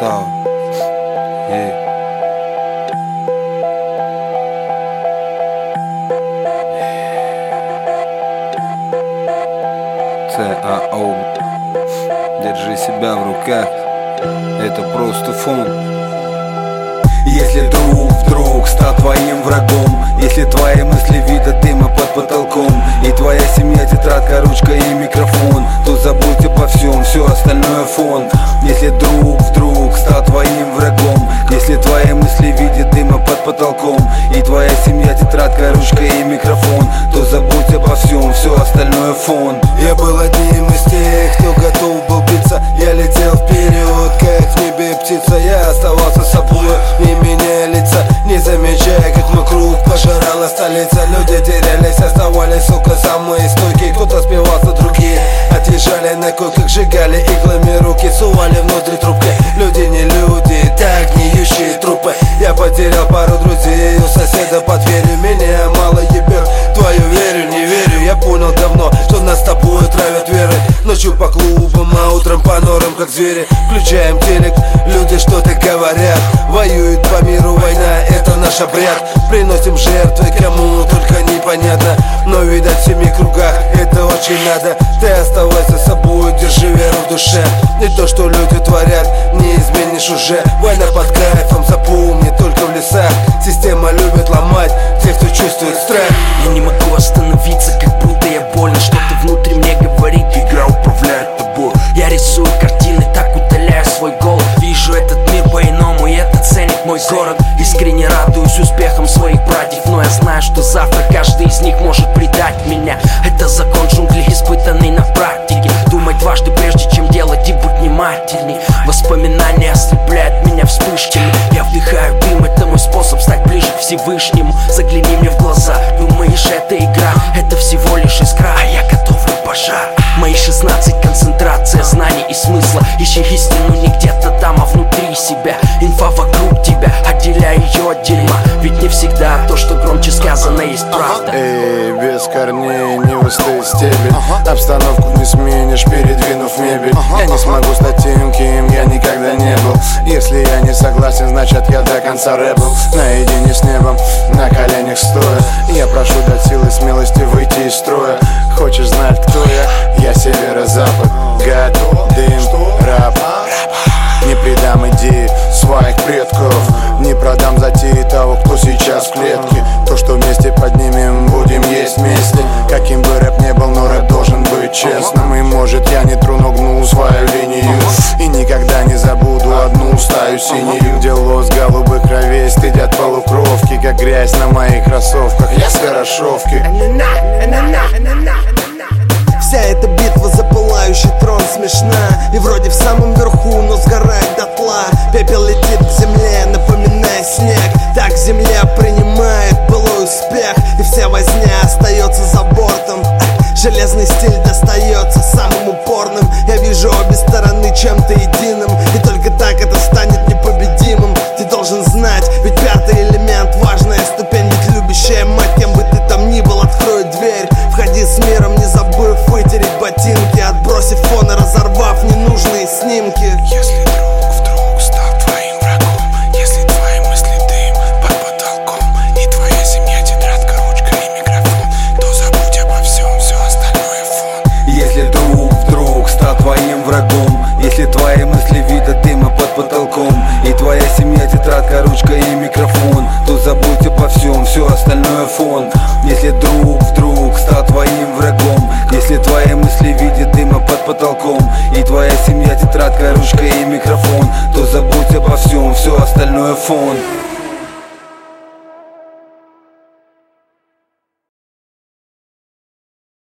Красава. ЦАО. Держи себя в руках. Это просто фон. Если друг вдруг стал твоим врагом, если твои мысли видят дыма под потолком, и твоя семья тетрадка, ручка и микрофон, то забудь обо всем, все остальное фон. Если друг вдруг стал твоим врагом, если твои мысли видят дыма под потолком, и твоя семья тетрадка, ручка и микрофон, то забудь обо всем, все остальное фон. Я был одним из тех, кто готов был биться. Я летел вперед, как в небе птица. Я оставался собой, не меняя лица, не замечая, как вокруг пожирала столица. Люди терялись, оставались, сука, самые стойкие. Кто-то спивался, другие отъезжали на койках, сжигали иглами руки, сували внутри трубки. Люди не люди, так гниющие трупы. Я потерял пару друзей у соседа под дверью. Меня мало ебет, твою верю, не верю. Я понял давно, что нас с тобой травят верой. Ночью по клубам, а утром по норам, как звери. Включаем телек, люди что-то говорят. Воюют по миру, война, это наш обряд. Приносим жертвы, кому только непонятно. Но видать в семи кругах это очень надо. Ты оставайся собой, держи веру в душе. И то, что люди творят, не изменишь уже. Война под кайфом, запомни, только в лесах. Система любит ломать тех, кто чувствует страх. Я не могу остановиться, как будто я болен. Что-то внутри мне говорит, игра управляет тобой. Я рисую картины, так удаляю свой голод. Вижу этот мир по-иному, и это ценит мой город. Искренне радуюсь успехам своих братьев, но я знаю, что завтра каждый из них может предать меня. Это закон джунглей, испытанный на практике. Думай дважды, прежде чем делать, и будь внимательней. Воспоминания ослепляют меня вспышками. Я вдыхаю дым, это мой способ стать ближе к Всевышнему. Загляни мне в глаза, думаешь, это игра? Это всего лишь искра, а я готовлю пожар. Мои 16, концентрация знаний и смысла. Ищи истину не где-то там, а внутри себя. Инфа вокруг тебя, отделяй ее от дерьма. Ведь не всегда то, что громче сказано, есть правда. Эй, без корней не выстрой стебель. Обстановку не сменишь, передвинув мебель. Я не смогу стать тем, кем я никогда не был. Если я не согласен, значит я до конца рэпл. Наедине с небом, на коленях стоя. Я прошу дать силы, смелости выйти из строя. Хочешь знать, кто я? Я северо-запад, гад, дым, раб. Не предам идеи своих предков, не продам затеи того, кто сейчас в клетке. То, что вместе поднимем, будем есть вместе. Каким бы рэп не был, но рэп должен быть честным. И может я не тру, но гну свою линию. И никогда не забуду одну стаю синюю, где лос голубых кровей стыдят полукровки, как грязь на моих кроссовках. Я с хорошовки. Вся эта битва за пылающий трон смешна. И вроде в самом верху, но сгорает дотла. Пепел летит к земле, напоминая снег. Так земля принимает былой успех, и вся возня остается за бортом. Железный стиль достается самым упорным. Я вижу обе стороны чем-то единым, и только так это станет непобедимым. Ты должен знать, ведь пятый элемент, важная ступень. Ведь любящая мать, кем бы ты там ни был, откроет дверь. Входи с миром, не забыв вытереть ботинки, отбросив фон и разорвав ненужные снимки. Если друг вдруг стал твоим врагом, если твои мысли дым под потолком, и твоя семья тетрадка, ручка и микрофон, то забудь обо всем, все остальное фон. Если друг вдруг стал твоим врагом, если твои мысли видят дыма под потолком, и твоя семья тетрадка, ручка и микрофон, то забудь обо всем, все остальное фон. Если друг вдруг стал твоим врагом, если твои мысли видят дыма под потолком, и твоя семья тетрадка, ручка и микрофон, то забудь обо всем, все остальное фон.